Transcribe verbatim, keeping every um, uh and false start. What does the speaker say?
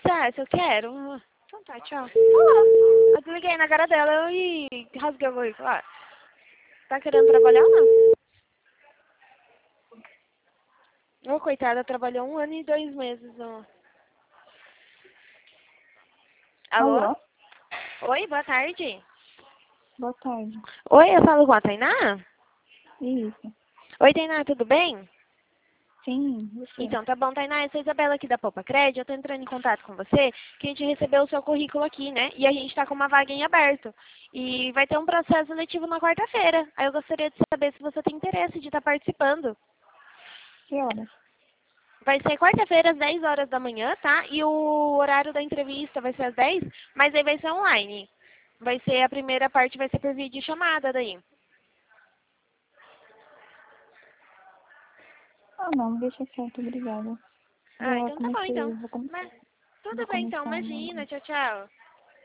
Você acha? Eu quero. Então tá, tchau. Ah, eu desliguei na cara dela e rasguei o currículo. Ah, tá querendo trabalhar ou não? Ô, coitada, trabalhou um ano e dois meses. Ó. Alô? Alô? Oi, boa tarde. Boa tarde. Oi, eu falo com a Tainá? Isso. Oi, Tainá, tudo bem? Sim, você. Então, tá bom, Tainá, eu sou a Isabela aqui da Poupa Crédito, eu tô entrando em contato com você, que a gente recebeu o seu currículo aqui, né? E a gente tá com uma vaga em aberto. E vai ter um processo seletivo na quarta-feira. Aí eu gostaria de saber se você tem interesse de estar participando. Que horas? Vai ser quarta-feira, às dez horas da manhã, tá? E o horário da entrevista vai ser às dez, mas aí vai ser online. Vai ser, a primeira parte vai ser por vídeo chamada daí. Ah, não, deixa quieto, obrigada. Ah, Já então tá bom, então. comecei, vou, com... Mas, vou tudo bem, então, começar imagina, no... tchau, tchau.